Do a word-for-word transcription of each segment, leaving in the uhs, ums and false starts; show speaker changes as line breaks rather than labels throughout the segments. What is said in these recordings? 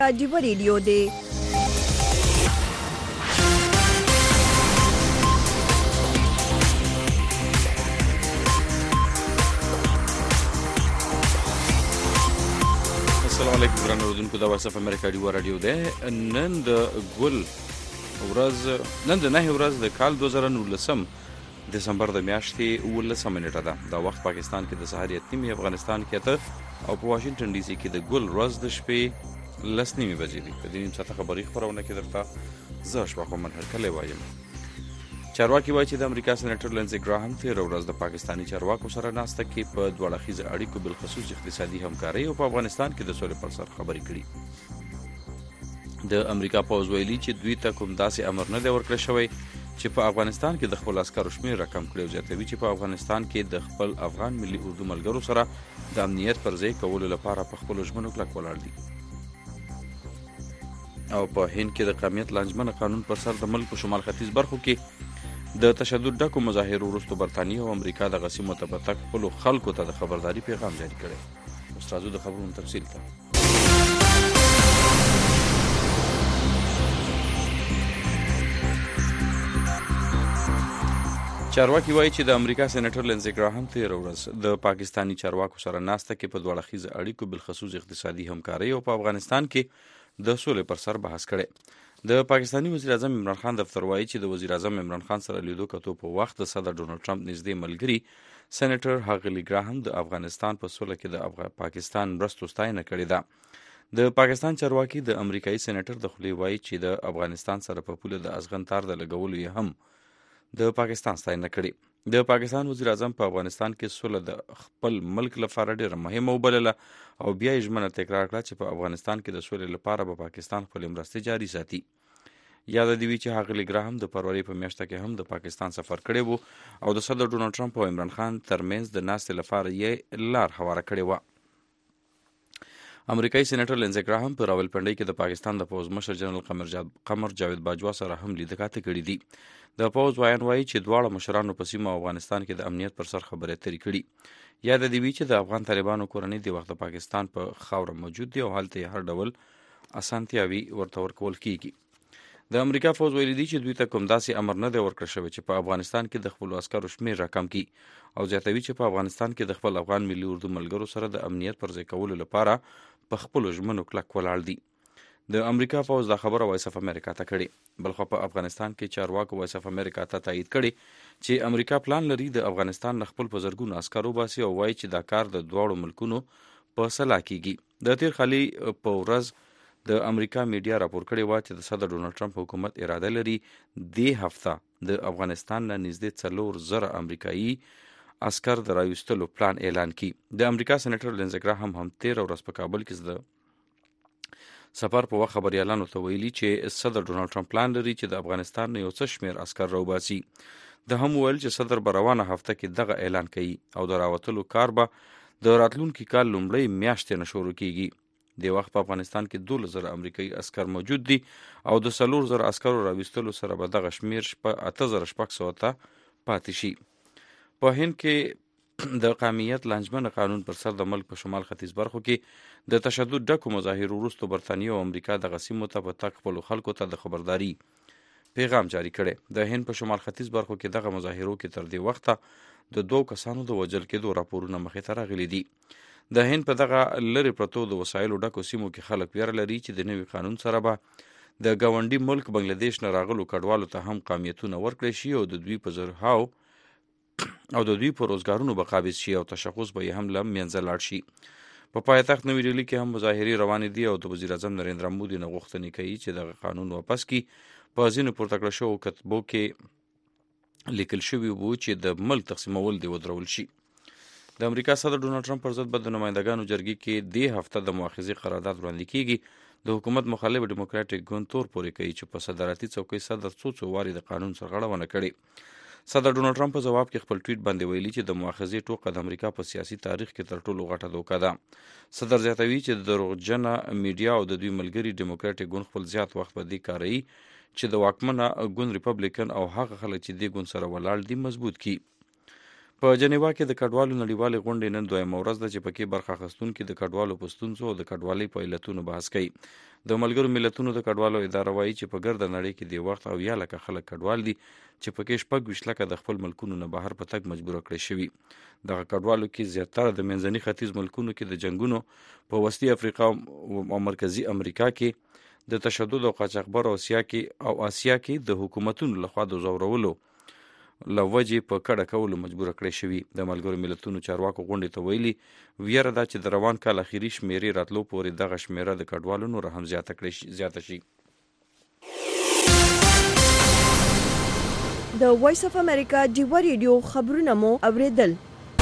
عجیبه ریډیو دی.
السلام علیکم ګران اورېدونکو، دا وایس اف امریکا ډیو راډیو دی. نن د ګل ورځ، نن د نهه ورځ د کال دوه زره نولسم دسمبر د میاشتې اوولسمه نیټه ده. دا وخت پاکستان کې د سهار یې اته نیمې، افغانستان کې اته او په واشنګټن ډي سي کې د ګل ورځ د شپې لس نیمې بجې دي. په دې نیم ساعته خبري خپرونه کې درته زه اشفاق محمد هرکلی وایم. چارواکي وایي چې د امریکا سېنیټر لینزي ګراهم تېره ورځ د پاکستاني چارواکو سره ناسته کې په دوه اړخیزه اړیکو بالخصوص اقتصادي همکارۍ او په افغانستان کې د سولې پر سر خبرې کړي. د امریکا پوځ ویلي چې دوی ته کوم داسې امر نه دی ورکړی شوی چې په افغانستان کې د خپل عسکرو شمېر راکم کړي او زیاتوي چې په افغانستان کې د خپل افغان ملي اردو ملګرو سره د امنیت پر ځای کولو لپاره په خپلو ژمنو کلک ولاړ دي. او په هند کې د قومیت لانجمنه قانون پر سر د ملک په شمال ختیځ برخو کې د تشدد ډکو مظاهرو وروسته برطانیه او امریکا دغه سیمو ته په تګ خپلو خلکو ته د خبرداري پیغام جاري کړی. اوس راځو د خبرونو تفصیل ته. چارواکي وایي چې د امریکا سېنیټر لینزي ګراهم تېره ورځ د پاکستاني چارواکو سره ناسته کې په دوه اړخیزه اړیکو بالخصوص اقتصادي همکارۍ او په افغانستان کې د سولې پر سر بحث کړی. د پاکستاني وزیر اعظم عمران خان دفتر وایي چې د وزیر اعظم عمران خان سره لیدو کتو په وخت د صدر ډونالډ ټرمپ نږدې ملګري سېنیټر هاغلی ګراهم د افغانستان په سوله کې د پاکستان مرستو ستاینه کړې ده. د پاکستان چارواکي د امریکایي سېنیټر د خولې وایي چې د افغانستان سره په پوله د ازغن تار د لګولو یې هم د پاکستان ستاینه کړې. د پاکستان وزیر اعظم په افغانستان کې سوله د خپل ملک لپاره ډېره مهمه وبلله او بیا یې ژمنه تکرار کړه چې په افغانستان کې د سولې لپاره به پاکستان خپلې مرستې جاري ساتي. یاد دې وي چې هاغلی ګراهم د فروری په میاشته کې هم د پاکستان سفر کړی و او د صدر ډونالډ ټرمپ او عمران خان ترمنځ د ناستې لپاره یې لار هواره کړې وه. امریکایي سېنیټر لینزي ګراهم په راولپنډۍ کې د پاکستان د پوځ مشر جنرال قمر جاوید باجوا سره هم لیده کاته کړي دي. د پوځ وایان وایي چې دواړه مشرانو په سیمه افغانستان کې د امنیت پر سر خبرې اترې کړي. یاد دې وي چې د افغان طالبانو کورنۍ د وخت د پاکستان په خاوره موجود دي او هلته یې هر ډول اسانتیاوي ورته ورکول کیږي. د امریکا پوځ ویلي دي چې دوی ته کوم داسې امر نه دی ورکړل شوی چې په افغانستان کې د خپلو عسکرو شمېر راکم کړي او زیاتوي چې په افغانستان کې د خپل افغان ملي اردو ملګرو سره د امنیت پر ځای کولو لپاره په خپلو ژمنو کلک ولاړ دي. د امریکا پوځ دا خبره وایس اف امریکا ته کړې. بلخو په افغانستان کې چارواکو وایس اف امریکا ته تایید کړي چې امریکا پلان لري د افغانستان نه خپل په زرګونو عسکر وباسي او وایي چې دا کار د دواړو ملکونو په سلا کېږي. د تیر خالي په ورځ د امریکا میډیا راپور کړی و چې د صدر ډونالډ ټرمپ حکومت اراده لري دې هفته د افغانستان نه نږدې څلور زره امریکایي عسکر د راویستلو پلان اعلان کړي. د امریکا سېنیټر لینزي ګراهم هم تېره ورځ په کابل کې د سفر په وخت خبریالانو ته ویلي چې صدر ډونالډ ټرمپ پلان لري چې د افغانستان نه یو څه شمېر عسکر راوباسي. د هم ویل چې صدر به روانه هفته کې دغه اعلان کوي او د راوتلو کار به د راتلونکي کال لومړۍ میاشتې نه شروع کیږي. د وخت په افغانستان کې دولس زره امریکایي عسکر موجود دي او د څلور زره عسکرو راویستلو سره به دغه شمېر اته زره شپږ سوه ته پاتې شي. په هند کې د قومیت لانجمنه قانون پر سر د ملک په شمال ختیځ برخو کې د تشدد ډکو مظاهرو وروسته برطانیه او امریکا دغه سیمو ته په تګ خپلو خلکو ته د خبرداري پیغام جاري کړی. د هند په شمال ختیځ برخو کې دغه مظاهرو کې تر دې وخته د دوو کسانو د وژل کېدو راپورونه مخې ته راغلي دي. د هند په دغه لرې پرتو د وسایلو ډکو سیمو کې خلک ویره لري چې د نوي قانون سره به د ګاونډي ملک بنګلادیش نه راغلو کډوالو ته هم قومیتونه ورکړی شي او د دوی په زرهاو او د دوی په روزګارونو به قابض شي او تشخص به یې هم له منځه لاړ شي. په پایتخت نوي ډیلي کې هم مظاهرې روانې دي او د وزیر اعظم نریندرا مودي نه غوښتنې کوي چې دغه قانون واپس کړي. په ځینو پورته کړل شوو کتبو کې لیکل شوي وو چې د ملک تقسیمول دې ودرول شي. د امریکا صدر ډونالډ ټرمپ پر ضد به د نمایندګانو جرګې کې دې هفته د مؤاخذې قرارداد وړاندې کیږي. د حکومت مخالف ډیموکراټیک ګوند تور پورې کوي چې په صدارتي څوکۍ صدر څو څو وارې د قانون سرغړونه کړې. صدر ډونالډ ټرمپ په جواب کې خپل ټویټ باندې ویلي چې د مؤاخذې ټوکه د امریکا په سیاسي تاریخ کې تر ټولو غټه دوکه ده. صدر زیاتوي چې د دروغجنه میډیا او د دوی ملګري ډیموکراټیک ګوند خپل زیات وخت په دې کاروي چې د واکمنه ګوند ریپبلیکن او هغه خلک چې دې ګوند سره ولاړ دي مضبوط کړي. په جنیوا کې د کډوالو نړیوالې غونډې نن دویمه ورځ ده چې پکې برخه اخیستونکي د کډوالو په ستونزو او د کډوالۍ په علتونو بحث کوي. د ملګرو ملتونو د کډوالو اداره وایي چې په ګرده نړۍ کې د وخت او یا لکه خلک کډوال دي چې پکې شپږ ویشت لکه د خپل ملکونو نه بهر په تګ مجبوره کړی شوي. دغه کډوالو کې زیاتره د منځني ختیځ ملکونو کې د جنګونو په وسطي افریقا او مرکزي امریکا کې د تشدد او قاچاقبر او اسیا کې او آسیا کې د حکومتونو لخوا د زورولو لوجې په کډه کولو مجبوره کړی شوي. د ملګرو ملتونو چارواکو غونډې ته ویلي ویره ده چې د روان کال اخیری شمیرې راتلو پورې دغه شمیره د کډوالو نور هم زیاته کړی زیاته شي.
د وایس اف امریکا ډیوا ریډیو خبرونه مو اوریدل.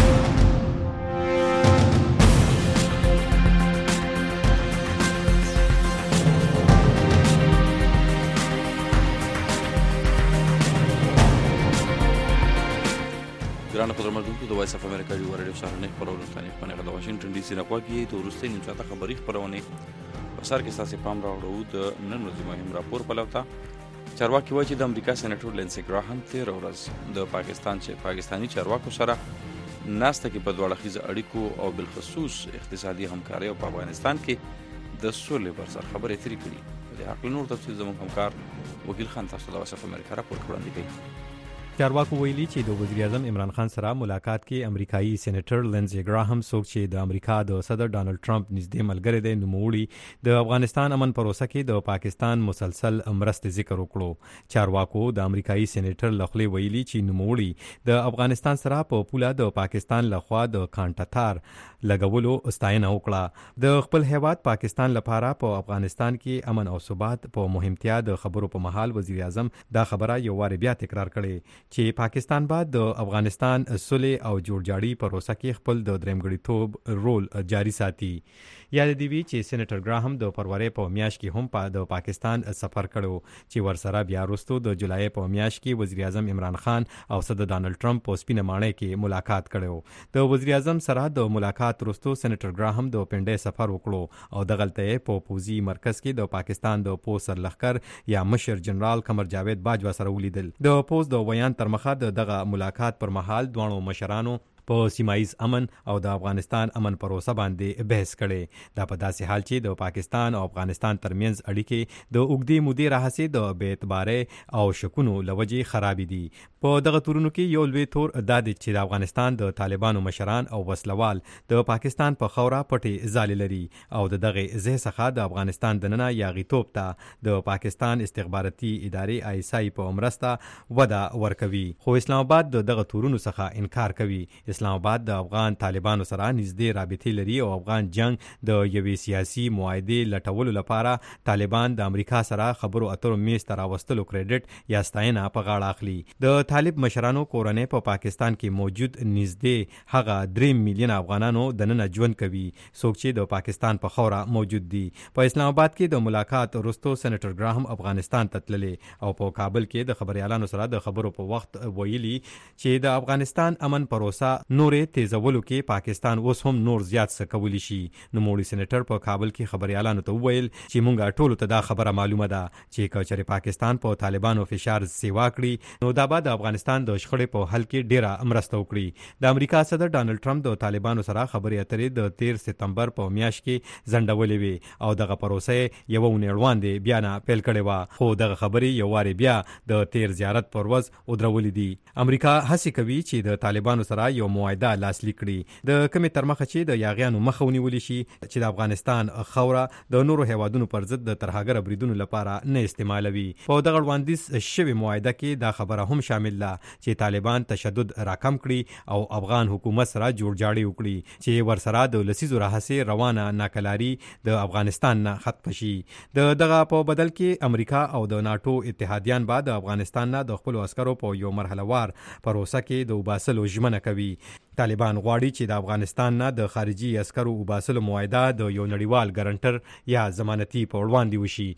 ګرانو قدرمنونکو د وایس اف امریکا ډیوا ریډیو سهارنۍ خپرونه ستانې خپرونه د واشنگټن ډي سي نه خوږی د وروستۍ نیم ساعته خبري خپرونه په سر کې تاسو پام راوړو د نن ورځې مهم راپور په لوتا. چارواکي وایي چې د امریکا سېنیټور لینسي ګراهام تیر ورځ د پاکستان چې پاکستانی چارواکو سره ناسته کې په دوه اړخیزه اړیکو او بالخصوص اقتصادي همکارۍ او په افغانستان کې د سولې پر سر خبرې ترې کړي. د حق نور تفصیل زموږ همکار وکیل خان تاسو د وایس اف امریکا راپور وړاندې کوي.
چارواکو ویلي چې د وزیر اعظم عمران خان سره ملاقات کې امریکایي سېنیټر لینسي ګراهام څوک چې د امریکا د صدر ډانلډ ټرمپ نږدې ملګری دی نوموړي د افغانستان امن پروسه کې د پاکستان مسلسل مرستې ذکر وکړو. چارواکو د امریکایي سېنیټر لخوا ویلي چې نوموړي د افغانستان سره په پوله د پاکستان لخوا د کانټاتار لګولو ستاینه وکړه. د خپل هیواد پاکستان لپاره په افغانستان کې امن او ثبات په مهمتیا د خبرو په محل وزیر اعظم دا خبره یو وار بیا تکرار کړي چې پاکستان بعد د افغانستان صلح او جوړجاړي پروسه کې خپل د درېمګړیتوب رول جاری ساتي. یاد دی وی چې سېنیټر ګراهام د فروری په میاشت کې هم په د پاکستان سفر کړو چې ورسره بیا وروسته د جولای په میاشت کې وزیر اعظم عمران خان او صدر ډانلډ ټرمپ په سپینه ماڼۍ کې ملاقات کړو. د وزیر اعظم سره د ملاقات وروسته سېنیټر ګراهام د پنډۍ سفر وکړو او دغلته په پوزي مرکز کې د پاکستان د پوز سرلښکر یا مشر جنرال قمر جاوید باجوا سره ولیدل. د پوز د ویان تر مخه د دغه ملاقات پر مهال دوانو مشرانو په سیمایز امن او د افغانستان امن پروسه باندې بحث کړي. دا په داسې حال چې د پاکستان او افغانستان ترمنځ اړیکې د اوږدې مودې راهیسې د بې اعتبارۍ او شکونو لوجې خراب دي. په دغه تورونو کې یو لوی تور دا دی چې د افغانستان د طالبانو مشران او وسلوال د پاکستان په خوره پټې ځالې لري او د دغه ځای څخه د افغانستان دننه یاغیتوب ته د پاکستان استخباراتي ادارې آی اس آی په مرسته وده ورکوي. خو اسلام آباد د دغه تورونو څخه انکار کوي. اسلام آباد د افغان طالبانو سره نږدې رابطې لري او افغان جنگ د یوې سیاسي معاهدې لټولو لپاره طالبان د امریکا سره خبرو اترو میز ته راوستلو کریډټ یا ستاینه په غاړه اخلي. د طالب مشرانو کورنۍ په پاکستان کې موجود نږدې هغه درې میلیون افغانانو دننه ژوند کوي څوک چې د پاکستان په خوره موجود دي. په اسلام آباد کې د ملاقات وروسته سېنیټر ګراهام افغانستان ته تللی او په کابل کې د خبريالانو سره د خبرو په وخت ویلي چې د افغانستان امن پروسه نورې تیزولو کې پاکستان اوس هم نور زیات څه کولی شي. نوموړي سېنیټر په کابل کې خبريالانو ته وویل چې مونږه ټولو ته دا خبره معلومه ده چې کچره پاکستان په طالبانو فشار سیوا کړي نو دا به د افغانستان د شخړې په حل کې ډیره مرسته وکړي. د امریکا صدر ډانلډ ټرمپ د طالبانو سره خبرې اترې د تیر سپتمبر په میاشت کې ځنډولې وي او دغه پروسه یو ونې وړاندې بیا نه پیل کړې و خو دغه خبرې یو وار بیا د تیر زیارت پر ورځ ودرولې دي. امریکا هڅه کوي چې د طالبانو سره یو معاهده لاسلیک کړي د کومې تر مخه چې د یاغیانو مخه ونیول شي چې د افغانستان خوره د نورو هیوادونو پر ضد د ترهګر بریدونو لپاره نه استعمالوي. په دغه وړاندیز شوی معاهده کې دا خبره هم شامل ده چې طالبان تشدد راکم کړي او افغان حکومت سره جوړجاړي وکړي چې ورسره د لسیزو راهیسې روانه ناکلاري د افغانستان نه ختم شي. د دغه په بدل کې امریکا او د ناتو اتحادیان بعد د افغانستان نه د خپل عسکرو په یو مرحله وار پروسه کې د وباسلو ژمنه کوي. طالبان غواړي چې د افغانستان نه د خارجي عسکرو وباسلو معاهده د یو نړیوال ګارنټر یا ضمانتي په وړاندې وشي.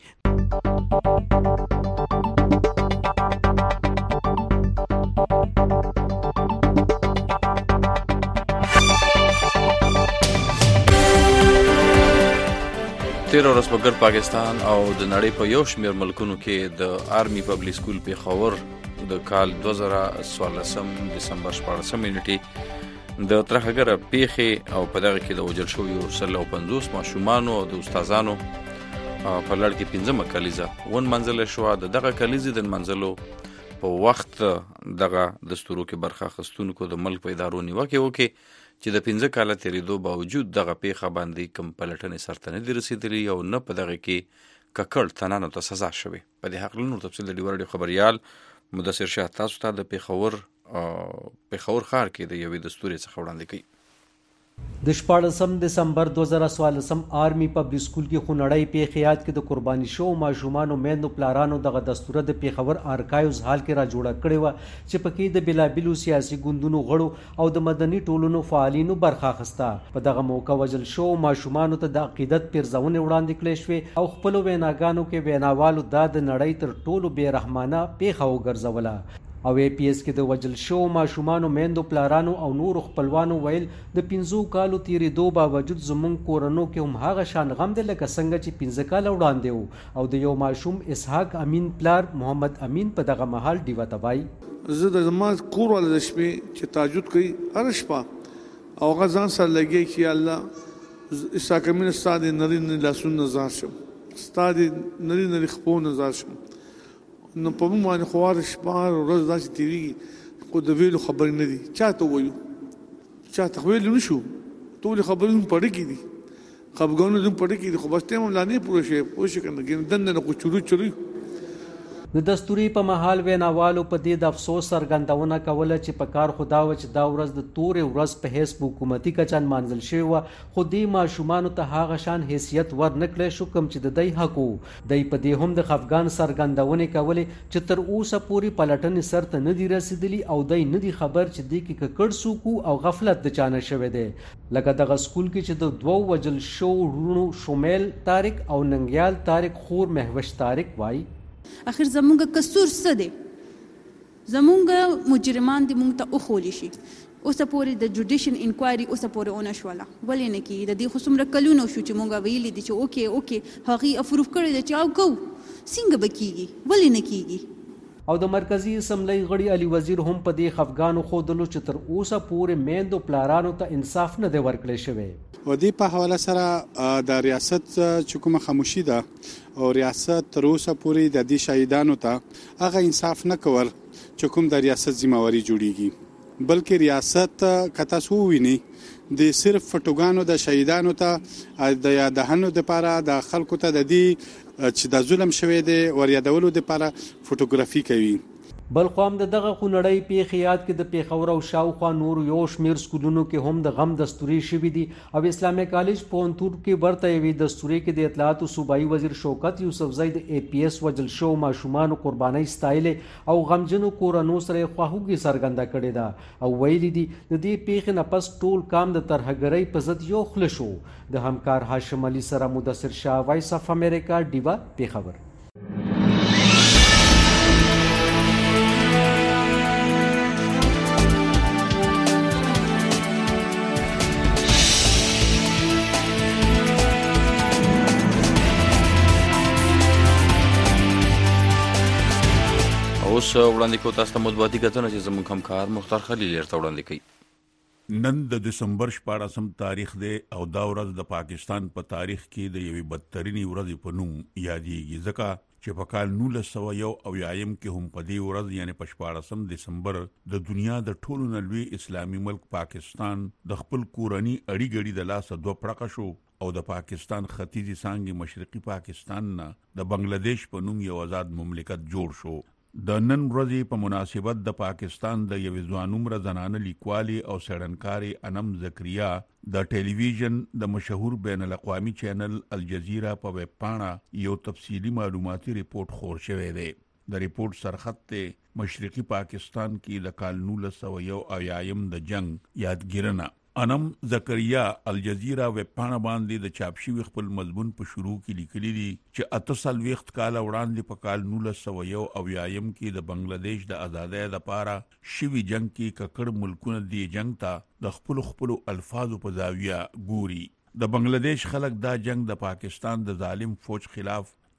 تیر ورځ په ګرد پاکستان او د نړۍ په یو شمېر ملکونو کې د آرمي پبلک سکول پیښور د کال دوه زره څوارلسم دسمبر شپاړسمې نیټې د ترهګر پیښې او په دغه کې د وژل شویو سل او پنځوس ماشومانو او د استادانو په لړ کې پنځمه کلیزه ون منځله شوه. د دغه کلیزې د منځلو په وخت دغه دستورو کې برخه اخیستونکو د ملک په ادارو نیوکې وکړې چې د پنځه کاله تېرېدو باوجود دغه پیښه باندې کوم پلټنې سرته نه دي رسېدلي او نه په دغه کې ککړ تنانو ته سزا شوې. په دې هکله نور تفصیل د ډیوه راډیو خبریال مدثر شاه تاسو ته د پېښور پېښور ښار کې د یوې دستورې څخه وړاندې کوي.
د شپاړسم دسمبر دو زره څوارلسم آرمي پبلک سکول کې خونړۍ پیښې یاد کې د قرباني شوو ماشومانو میندو پلارانو دغه دستوره د پېښور ارکایوز هال کې را جوړه کړې وه چې پکې د بېلابېلو سیاسي ګوندونو غړو او د مدني ټولنو فعالینو برخه اخیسته. په دغه موقع وژل شوو ماشومانو ته د عقیدت پیرزونې وړاندې کړې شوې او خپلو ویناګانو کې ویناوالو دا د نړۍ تر ټولو بې رحمانه پیښه وګرځوله. او ای پی ایس کې د وژل شوو ماشومانو میندو پلارانو او نورو خپلوانو ویل د پنځو کالو تېرېدو باوجود زموږ کورنو کې هم هغه شان غم دی لکه څنګه چې پنځه کاله وړاندې و. او د یو ماشوم اسحاق امین پلار محمد امین په دغه مهال ډیوه ته وایي
زه د زما کور والا د شپې چې تهجد کوي هره شپه او هغه ځان سره لګي چې الله اسحاق امین ستا د نري نري لاسونو نه ځار شم، ستا د نري نري خپو نه ځار شم. نو په موږ باندې خوار شپه ورځ داسې تېرېږي خو د ویلو خبرې نه دي. چا ته ووایو؟ چا ته ویلو نه شو. ټولې خبرې زموږ په ډکې دي، خفګانونه زموږ په ډکې دي، خو بس ټایم هم لا نه پوره شوی. پوه شوې که نه؟ دنده نه خو چورو چورو.
د دستوري په مهال ویناوالو په دې د افسوس څرګندونه کوله چې په کار خو دا وه چې دا ورځ د تورې ورځ په حیث په حکومتي کچه نمانځل شوې وه، خو دې ماشومانو ته هغه شان حیثیت ور نه کړی شو کوم چې د دی حق و. دی په دې هم د خفګان څرګندونې کولې چې تر اوسه پورې پلټنې سرته نه دي رسېدلي او دی نه دي خبر چې دې کې ککړ څوک او غفلت د چا نه شوی دی. لکه دغه سکول کې چې د دوو وژل شوو وروڼو شمیل طارق او ننګیال طارق خور مهوش طارق وایي
اخر زمونږ قصور څه دی؟ زمونږ مجرمان دي مونږ ته وښولی شي. اوسه پورې د جوډیشن انکوایري اوسه پورې ونه شوله. ولې نه کېږي؟ د دې خو څومره کلونه شو چې مونږ ویلي دي چې اوکې اوکې هغې افروف کړی دی چې او کوو، څنګه به کېږي؟ ولې نه کېږي؟
او د مرکزی اسمبلی غړي علي وزیر هم په دې خفګانو ښودلو چې تر اوسه پورې میندو پلارانو ته انصاف نه دی ورکړی شوی.
و دې په حواله سره د ریاست چې کومه خاموشي ده او ریاست تر اوسه پورې د دې شهیدانو ته هغه انصاف نه کول چې کوم د ریاست ذمہواری جوړیږي، بلکې ریاست که تاسو ووینئ د صرف فټوګانو د شهیدانو ته د یادهنو دپاره د خلکو ته د دې چې د ظلم شوی دی ور یادولو دپاره فوټوګرافي کوي.
بل خو هم د دغه خونړۍ پیښې یاد کې د پېښور او شاوخوا نورو یو شمېر سکولونو کې هم د غم دستورې شوي دي او اسلامي کالج پوهنتون کې ورته یوې دستورې کې د اطلاعاتو صوبایي وزیر شوکت یوسفزۍ د ای پی ایس وژل شوو ماشومانو قربانۍ ستایلې او غمجنو کورنو سره یې خواخوږي څرګنده کړې ده او ویلي دي د دې پیښې نه پس ټول کام د ترهګرۍ په ضد یو خوله شو. د همکار هاشم علي سره مدثر شاه، وایس اف امریکا، ډیوه، پېښور.
اوس وړاندې کوو تاسو ته مطبوعاتي کتنه چې زموږ همکار مختار خلیل ورته وړاندې کوي.
نن د دسمبر شپاړسم تاریخ دی او دا ورځ د پاکستان په پا تاریخ کې د یوې بدترینې ورځې په نوم یادېږي، ځکه چې په کال نولس سوه یو اویایم کې هم په دې ورځ یعنې په شپاړسم دسمبر د دنیا د ټولو نه لوی اسلامي ملک پاکستان د خپل کورني اړي ګړي د لاسه دوه پړقه شو او د پاکستان ختیځي څانګې مشرقي پاکستان نه د بنگلاديش په نوم یو آزاد مملکت جوړ شو. د نن ورځې په مناسبت د پاکستان د یوې ځوانومره زنانه لیکوالې او څېړنکارې انم زکریا د ټلویزیون د مشهور بین الاقوامي چینل الجزیره په ویب پاڼه یو تفصیلي معلوماتي ریپورت خور شوی دی. د ریپورت سرخط ته مشرقي پاکستان کې د کال نولس سوه یو اویایم د جنگ یادګیرنه. انم زکریا الجزیره ویب پاڼه باندې د چاپ شوي خپل مضمون په شروع کې لیکلي دي چې اته څلوېښت کاله وړاندې په کال نولس سوه یو اویایم کې د بنگلاديش د ازادۍ دپاره شوي جنگ کې ککړ ملکونه دې جنگ ته د خپلو خپلو الفاظو په زاویه ګوري. د بنگلاديش خلک دا جنگ د پاکستان د ظالم فوج خلاف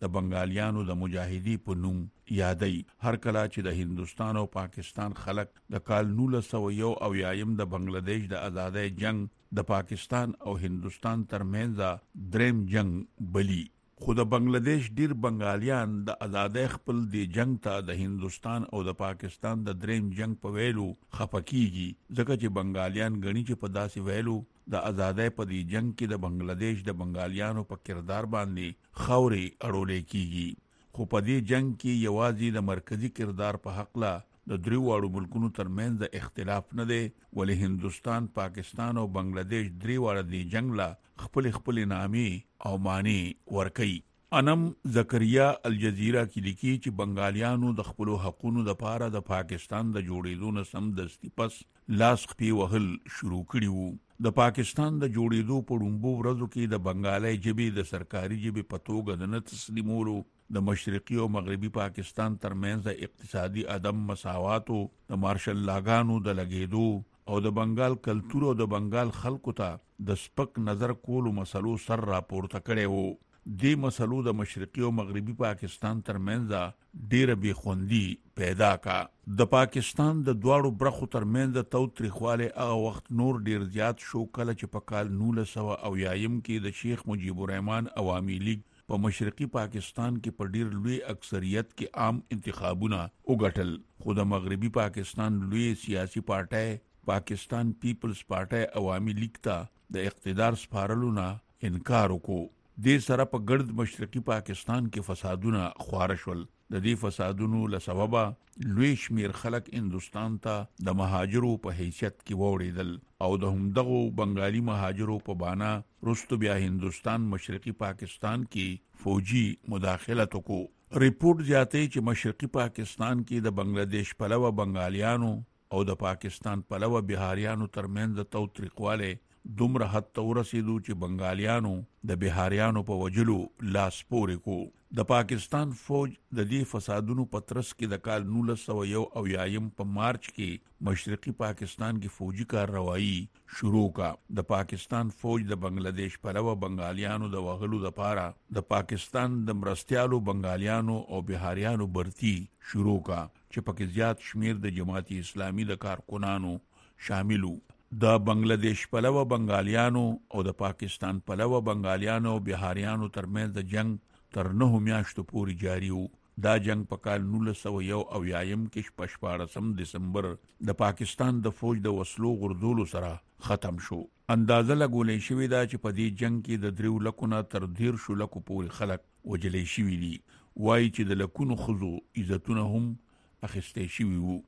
د بنگالیانو د مجاهدی په نوم یادای. هر کله چې د هندستان او پاکستان خلک د کال نولس سوه یو اویایم د بنگلاديش د آزادۍ جنگ د پاکستان او هندستان ترمنځ دریم جنگ بلی. خو د بنگلاديش ډیر بنگالیان د آزادۍ خپل دی جنگ ته د هندستان او د پاکستان د دریم جنگ په ویلو خپکیږي، ځکه چې بنگالیان غني چې په داسې ویلو د آزادۍ په دی جنگ کې د بنگلاديش د بنگالیانو په کردار باندې خاوري اړولې کیږي. خو په دی جنگ کې یوازې د مرکزی کردار په حق لا د دریو واړو ملکونو ترمنځ اختلاف نه دی، ولی هندستان، پاکستان او بنگلاديش درې واړه دی جنگ لا خپل خپل نامي او معنی ورکي. انم زکریا الجزیره کې لیکي چې بنگالیانو د خپل حقوقو د پاره د پاکستان د جوړېدو نه سم دستی پس لاس خپي وهل شروع کړي وو. د پاکستان د جوړېدو په لومړو ورځو کې د بنگالي ژبې د سرکاري ژبې په توګه د نه تسلیمولو، د مشرقي او مغربي پاکستان ترمنځ د اقتصادي عدم مساواتو، د مارشل لاګانو د لګېدو او د بنگال کلتور او د بنگال خلکو ته د سپک نظر کولو مسلو سر راپورته کړي وو. دې مسلو د مشرقي او مغربي پاکستان ترمنځ ډېره بې خوندي پیدا کا. د پاکستان د دواړو برخو ترمنځ توتریخواله هغه وخت نور ډیر زیات شو کله چې په کال نولس سوه اویایم کې د شیخ مجیب الرحمن عوامي لیگ په مشرقي پاکستان کې په ډیر لوی اکثریت کې عام انتخابونه وګټل. خو د مغربي پاکستان لوی سیاسي پارټي پاکستان پیپلز پارټي عوامي لیگ ته د اقتدار سپارلو نه انکار وکړ. دې سره په ګرد مشرقي پاکستان کې فسادونه خوار شول. د دې فسادونو له سببه لوی شمیر خلک هندستان ته د مهاجرو په حیثیت کې ووړېدل او د همدغو بنگالي مهاجرو په بانا رستو بیا هندستان مشرقي پاکستان کې فوجي مداخلت وکړو. ریپورت زیاتوي چې مشرقي پاکستان کې د بنگلاديش پلوه بنگالیانو او د پاکستان پلوه بهاریانو ترمنځ توتریخواله دومره حد ته ورسېدو چې بنگالیانو د بهاریانو په وجلو لاس پورې کو. د پاکستان فوج د دې فسادونو په ترڅ کې د کال نولس سوه یو اویایم په مارچ کې مشرقي پاکستان کې فوجي کارروایي شروع کا. د پاکستان فوج د بنگلاديش پلوه بنگالیانو د وغلو د پاره د پاکستان د مرستيالو بنگالیانو او بهاریانو برتی شروع کا چې پکې زیات شمیر د جماعت اسلامي د کارکونانو شاملو. د بنگلاديش پلوه بنگالیانو او د پاکستان پلوه بنگالیانو او بهاریانو ترمنځ د جنگ تر نه میاشتو پورې جاری وو. دا جنگ په کال نولس سوه یو اویایم کې په شپاړسم دسمبر د پاکستان د فوج د وسلو غردولو سره ختم شو. اندازه لګولې شوې ده چې په دې جنگ کې د دریو لکو نه تر دیرشو لکو پورې خلک وجلې شوي دي. وایي چې د لکونو ښځو عزتونه هم اخیستې شوي وو.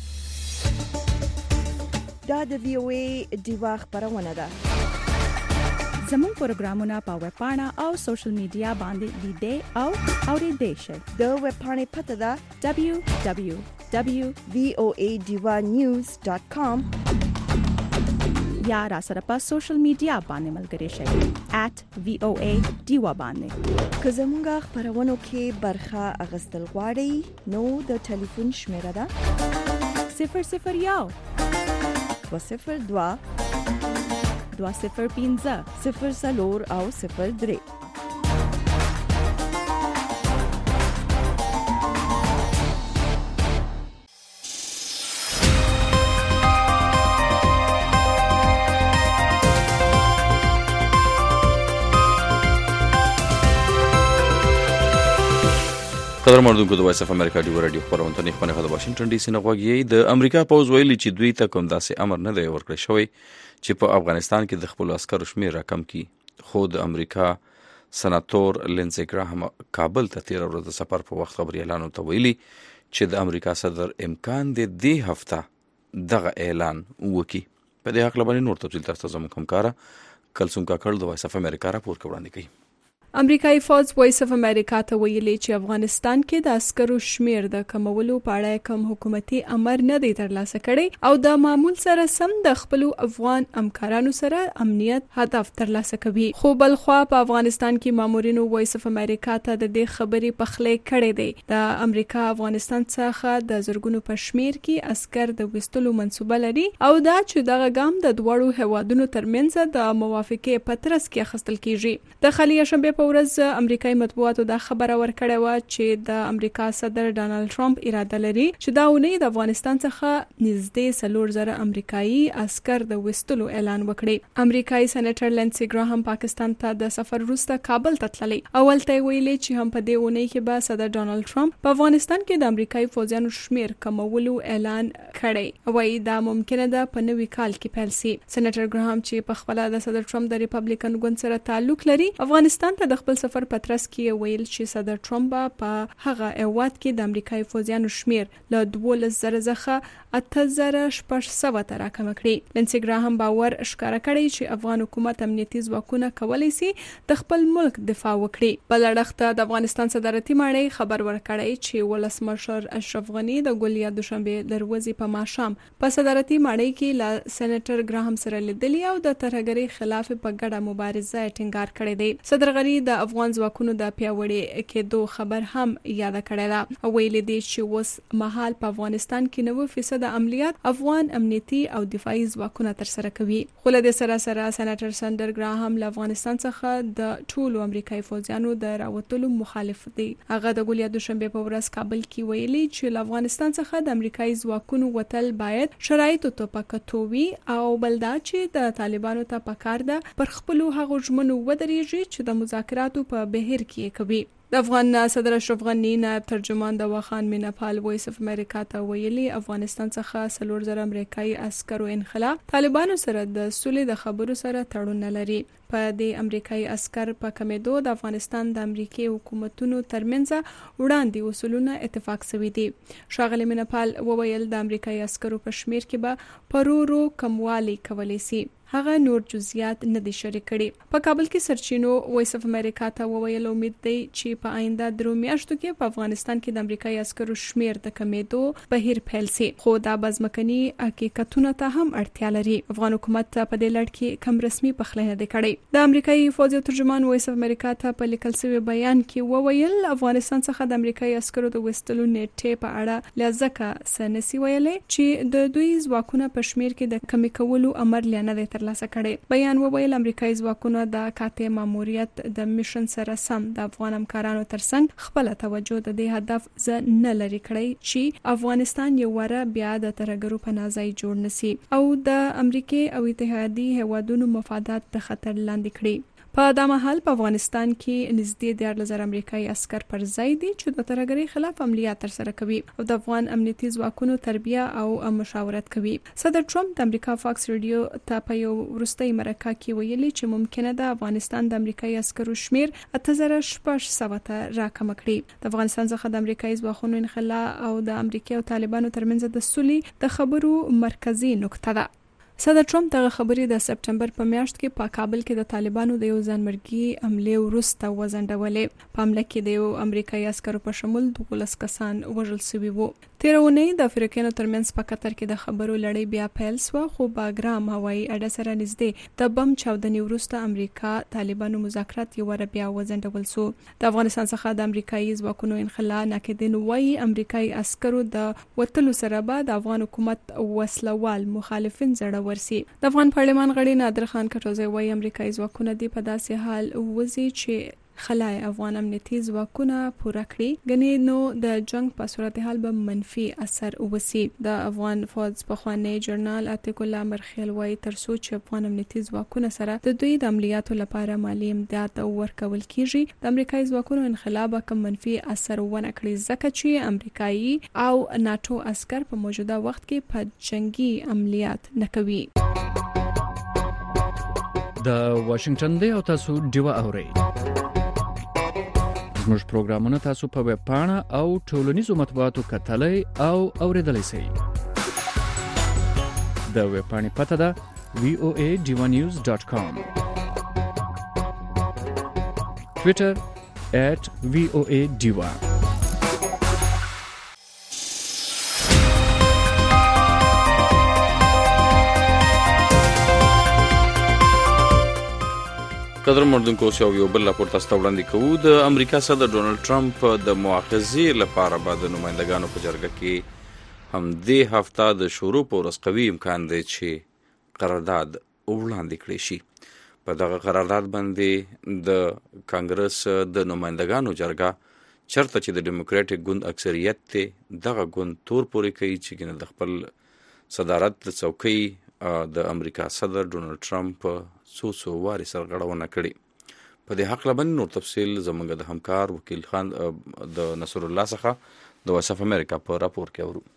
دا د وی او ای ډیوا خبرونه ده.
زموږ پروګرامونه په ویب پاڼه او سوشل میډیا باندې لیدئ او اورئ شئ.
د ویب پاڼې پته ده
دبلیو دبلیو دبلیو
ډاٹ وی او ای ډیوا نیوز ډاٹ کام
یا را سره په سوشل میډیا باندې ملګري شئ ایٹ وی او ای ډیوا باندې.
که زموږ خبرونو کې برخه اخیستل غواړئ نو د ټلیفون شمیره ده
صفر صفر یو
دوه صفر دوه
دوه صفر پنځه
صفر څلور او صفر درې.
قدر مردونکو د وایس اف امریکا ډیو رادیو خبرونه خونه د واشنگټن ډي سي نه غوږی. د امریکا پوز ویلي چې دوی ته کوم داسې امر نه دی ورکړی شوی چې په افغانستان کې د خپل عسکرو شمیر راکم کړي. خو د امریکا سناتور لینزی ګراهم کابل ته تیر ورځ د سفر په وخت خبريالانو ته ویلي چې د امریکا صدر امکان دی د هفته دغه اعلان وکړي. په دې حق لبنې نور تفصیل تاسو زموږ همکارا کلسوم کاکړ د وایس اف امریکا راپور وړاندې کوي.
امریکایي فوز وایس اف امریکا ته ویلي چې افغانستان کې د عسکرو شمیر د کمولو په اړه کوم حکومتي امر نه دی ترلاسه کړی او د معمول سره سم د خپل افغان همکارانو سره امنیت هدف ترلاسه کوي. خو بل خو په افغانستان کې مامورینو وایس اف امریکا ته د دې خبرې په خلې کړې دي. د امریکا افغانستان څخه د زرګونو په شمیر کې عسكر د وستلو منسوبه لري او دا چې دغه ګام د دوړو هوادونو ترمنځ د موافقې په ترڅ کې اخیستل کیږي. د خلیه شنبه په ورځ امریکایي مطبوعاتو دا خبره ورکړې و چې د امریکا صدر ډانلډ ټرمپ اراده لري چې دا اونۍ د افغانستان څخه نږدې څلور زره امریکایي عسكر د وستلو اعلان وکړي. امریکایي سېنیټر لینسي ګراهم پاکستان ته د سفر وروسته کابل ته تللی. اول ته ویلي چې هم په دې اونۍ کې به صدر ډانلډ ټرمپ په افغانستان کې د امریکایي فوجیانو شمیر کمولو اعلان کړی. وایي دا ممکنه ده په نوي کال کې پیل شي. سېنیټر ګراهم چې په خپل د صدر ټرمپ د ریپبلیکن ګوند سره تعلق لري افغانستان ته د خپل سفر پترس کې ویل چې صدر ټرمپ په هغه هیواد کې د امریکایي فوجیانو شمیر له دولس زره څخه اته زره شپږ سوه ته راکم کړي. لینسي ګراهم باور ښکاره کړی چې افغان حکومت امنیتي ځواکونه کولی شي د خپل ملک دفاع وکړي. بل اړخ د افغانستان صدارتي ماڼۍ خبر ورکړی چې ولسمشر اشرف غني د ګل یا دوشنبه د ورځې په ماښام په صدارتي ماڼۍ کې له سېنیټر ګراهم سره لیدلی او د ترهګرۍ خلاف په ګډه مبارزه ټینګار کړی دی. صدر غني د افغان ځواکونو د پیاوړي کېدو خبر هم یاد کړی دی او ویلي دی چې اوس مهال په افغانستان کې نوي فیصد عملیات افغان امنیتي او دفاعي ځواکونه ترسره کوي. خو له دې سره سره سېنیټر سندر ګراهم له افغانستان څخه د ټولو امریکایي فوجیانو د راوتلو مخالف دی. هغه د ګل یا دوشنبه په ورځ کابل کې ویلي چې له افغانستان څخه د امریکایي ځواکونو وتل باید شرایطو ته پکتو وي او بل دا چې د طالبانو ته پکار ده پر خپل هغو ژمنو ودرېږي چې د مذاکراتو په بهیر کې کوي. د افغان صدر اشرف غني نائب ترجمان د واخان مینپال وایس اف امریکا ته ویلي افغانستان څخه څلور زره امریکایي عسکرو انخلا طالبانو سره د سولې د خبرو سره تړون نه لري. په دې امریکایي عسكر په کمیدو د افغانستان د امریکای حکومتونو ترمنځ وړاندې اصولونه اتفاق شوی دی. ښاغلی مینپال وویل د امریکایي عسکرو په شمیر کې به پرورو کموالی کولی شي. هغه نور جزئیات نه دي شریک کړي. په کابل کې سرچینو وایس اف امریکا ته وویل امید دی چې په آینده درو میاشتو کې په افغانستان کې د امریکایي عسکرو شمیر د کمیدو بهیر پیل شي. خو دا بزمکني حقیقتونه ته هم اړتیا لري. افغان حکومت په دې لړ کې کم رسمي پخلی نه دی کړی. د امریکایي فوجي ترجمان وایس اف امریکا ته په لیکل شوی بیان کې وویل افغانستان څخه د امریکایي عسکرو د وستلو نیټې په اړه لږه سنسي ویلې چې د دوی ځواکونه په شمیر کې د کمی کولو امر لنه دی ترلاسه کړي. بیان وویل امریکایي ځواکونه د قاطع ماموریت د میشن سره سم د افغان همکارانو ترڅنګ خپل توجه د دې هدف ز نه لري کړی چې افغانستان یو وره بیا د ترهګرو په نازای جوړ نسی او د امریکای او اتحادي هیوادونو مفادات د خطر لاندې کړي. په دا مهال په افغانستان کې نږدې دیارلس زره امریکایي عسكر پر ځای دي چې د ترهګرۍ خلاف عملیات ترسره کوي او د افغان امنیتي ځواکونو تربیه او مشاورت کوي. صدر ټرمپ د امریکا فاکس ریډیو ته په یو وروستي مرکه کې ویلي چې ممکنه ده افغانستان د امریکایي عسکرو شمیر اته زره شپږ سوه ته راکم کړي. د افغانستان څخه د امریکایي ځواکونو انخلا او د امریکا او طالبانو ترمنځ د سولې د خبرو مرکزی نقطه ده. صدر ټرمپ دغه خبرې د سپټمبر په میاشت کې په کابل کې د طالبانو د یو ځانمرګي حمله وروسته وځنډولې. په حمله کې د یو امریکایي عسکر په شمول دولس کسان وژل شوي وو. تېره اونۍ د افریقایانو ترمنځ په قطر کې د خبرو لړۍ بیا پیل شوه خو باګرام هوایي اډه سره نږدې د بم چاودنې وروسته امریکا طالبانو مذاکرات یو واره بیا وځنډول شو. د افغانستان څخه د امریکایي ځواکونو انخلا ناقدین وایي امریکایي عسکرو د وتلو سره به د افغان حکومت وسلوال مخالفین زړه ورسي. د افغان پارلمان غړي نادر خان کټوزی وایي امریکایي ځواکونه دې په داسې حال وځي چې خلای افغان امنیتي ځواکونه پوره کړي ګنې نو د جنگ په صورتحال به منفي اثر وسی. د افغان فوج پخوانی جرنال عتیق الله مرخیل وایي ترڅو چې افغان امنیتي ځواکونه سره د دوی د عملیاتو لپاره مالی امداد ورکول کیږي د امریکایي ځواکونو انخلاب کم منفي اثر ونه کړي ځکه چې امریکایي او ناتو عسكر په موجوده وخت کې په جنگي عملیات نه کوي.
د واشنگټن دی او تاسو ډیوا اورئ. زموږ پروګرامونه تاسو په ویب پاڼه او ټولنیزو مطبوعاتو کتلای او اوریدلای شئ. د ویب پاڼې پته ده وی او ای ډیوا نیوز ډاټ کام. ټویټر ایٹ وی او ای ډیوا.
قدر مردونکو اوس یو بل راپور تاسو ته وړاندې کوو. د امریکا صدر ډونالډ ټرمپ د مؤاخذې لپاره به د نمایندګانو په جرګه کې همدې هفته د شروع په ورځ قوي امکان دی چې قرارداد وړاندې کړی شي. په دغه قرارداد باندې د کانګرس د نمائندګانو جرګه چرته چې د ډیموکراټیک ګوند اکثریت ته دغه ګوند تور پورې کوي چې ګنه د خپل صدارت د څوکۍ د امریکا صدر ډونالد ټرمپ څو څو واري سرغړونه کړې. په دې حق لبن نور تفصیل زمونږ د همکار وکیل خان د نصر الله څخه د وایس اف امریکا په راپور کې اورو.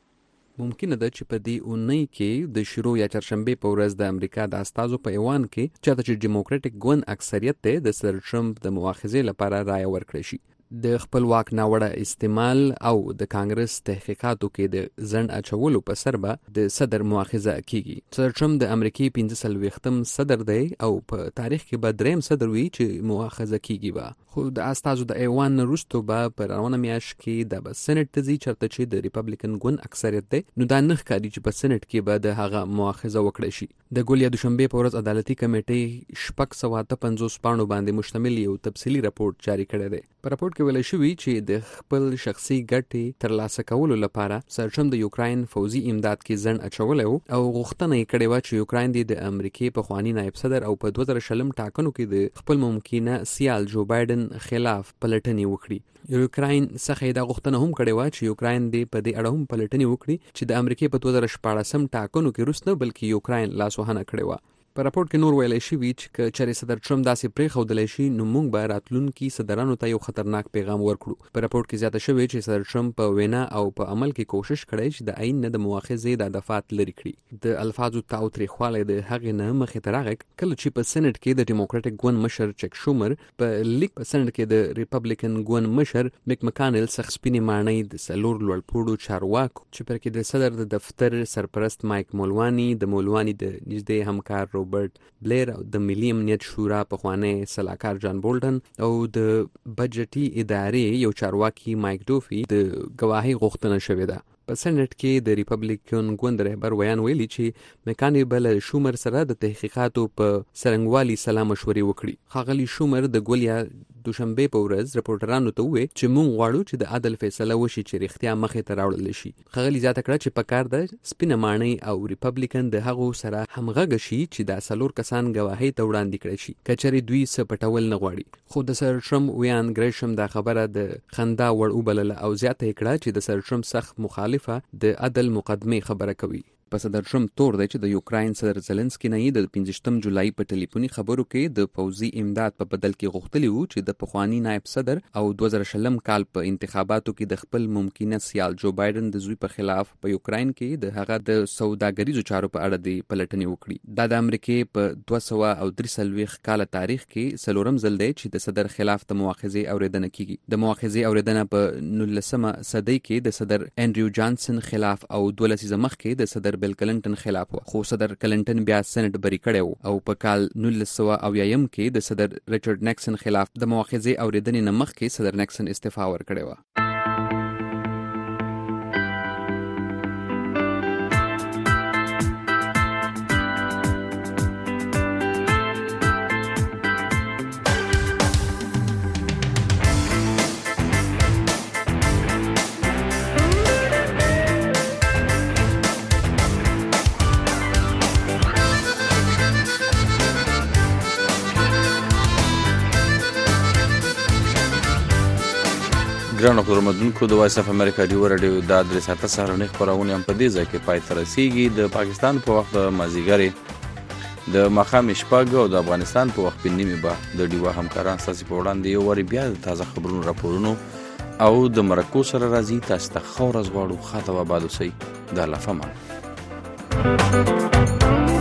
ممکنه ده چې په دې اونۍ کې د شروع یا چهارشنبه په ورځ د امریکا د استازو په ایوان کې چاته چې ډیموکراټیک ګوند اکثریت ته د سر ټرمپ د مؤاخذې لپاره رائے ورکړي شي. د خپل واک ناوړه استعمال او د کانګرس تحقیقاتو کې د ځنډ اچولو په سر به د صدر مؤاخذه کیږي. صدر ټرمپ د امریکای پنځه څلوېښتم صدر دی او په تاریخ کې به دریم صدر وي چې مؤاخذه کیږي. به خو د استازو د ایوان وروسته به په روانه میاشت کې د سېنات ته ځي چرته چې د ریپبلیکن ګوند اکثریت دی، نو دا نه ښکاري چې په سېنات کې به د هغه مؤاخذه وکړي شي. د ګول یا دوشنبه په ورځ عدالتي کمیټې شپږ سوه اته پنځوس پاڼو باندې مشتمل یو تفصیلي راپورټ جاری کړی دی. په راپورټ کې ویل شوی چې د خپل شخصي ګټې ترلاسه کولو لپاره سر ټرمپ د یوکراین فوزي امداد کې ځنډ اچولی و او غوښتنه یې کړې وه چې یوکراین د امریکې پخواني نایب صدر او په دوه زره شلم ټاکنو کې د خپل ممکنه سیال جو بایدن خلاف پلټنې وکړي. یوکراین څخه یې دا غوښتنه هم کړې وه چې یوکراین دې په دې اړه هم پلټنې وکړي چې د امریکې په دوه زره شپاړسم ټاکنو کې وروسته بلکې یوکراین لاسوهنه کړې وه. په راپورټ کې نور ویلی شوي چې که چېرې صدر ټرمپ داسې پرېښودلی شي نو موږ به راتلونکي صدرانو ته یو خطرناک پیغام ورکړو. په راپورټ کې زیاته شوې چې صدر ټرمپ په وینا او په عمل کې کوشش کړی چې د عین نه د مؤاخذې د دفعات لرې کړي. د الفاظو تاوتریخوالی د هغې نه مخې ته راغی کله چې په سېنټ کې د ډیموکراټیک ګوند مشر چک شومر په لیک په سېنټ کې د ریپبلیکن ګوند مشر میک مکانل څخه سپینې ماڼۍ د څلور لوړپوړو چارواکو چې پر کې د صدر د دفتر سرپرست مایک مولواني، د مولواني د نږدې همکار روبرټ بلیر او د ملي امنیت شورا پخوانی سلاکار جان بولټن او د بجټي ادارې یو چارواکي مایک ډوفي د ګواهۍ غوښتنه شوې ده. په سېنټ کې د ریپبلیکن ګوند رهبر ویان ویلي چې مکاني بل شومر سره د تحقیقاتو په سرنګوالي سلا مشورې وکړي. ښاغلي شومر د ګول یا دوشنبه په ورځ رپورټرانو ته وویل چې موږ غواړو چې د عدل فیصله وشي چې رښتیا مخې ته راوړل شي. ښاغلي زیاته کړه چې پکار ده سپینه ماڼۍ او ریپبلیکن د هغو سره همغږه شي چې دا څلور کسان ګواهۍ ته وړاندې کړی شي که چېرې دوی څه پټول نه غواړي. خو د سر ټرمپ ویان ګریشم دا خبره د خندا وړ وبلله او زیاته یې کړه چې د سر ټرمپ سخت مخالفه د عدل مقدمې خبره کوي. په صدر ټرمپ تور دی چې د یوکراین صدر زلنسکي نه یې د پنځویشتم جولای په ټلیفوني خبرو کې د پوځي امداد په بدل کې غوښتلي وو چې د پخواني نایب صدر او دوه زره شلم کال په انتخاباتو کې د خپل ممکنه سیال جو بایدن د زوی په خلاف په یوکراین کې د هغه د سوداګریزو چارو په اړه د پلټنې وکړي. دا د امریکې په دوه سوه او درې څلوېښت کاله تاریخ کې څلورم ځل دی چې د صدر خلاف د مؤاخذې اورېدنه کیږي. د مؤاخذې اورېدنه په نولسمه صدۍ کې د صدر انډریو جانسن خلاف او دوه لسیزه مخکې د صدر بیل کلنټن خلاف، خو صدر کلنټن بیا سېنټ بری کړی او په کال نولس سوه اویایم کې د صدر ریچارډ نیکسن خلاف د مؤاخذې اورېدنې نه مخکې صدر نیکسن استعفا ورکړې وه.
ګرانو خبرمدونکو د وایس اف امریکا ډیو راډیو د درې ساعته سهارنۍ خپرونه هم په دې ځای کې پای ته رسیږي. د پاکستان په وخت مازیګرې د ماښام شپږ او د افغانستان په وخت په نیمې به د ډیوا همکاران ستاسې په وړاندې یو وارې بیا د تازه خبرونو راپورونو او د مرکو سره راځي. تاسو ته ښه ورځ غواړو. ښه او آباد اوسئ. د الله په امان.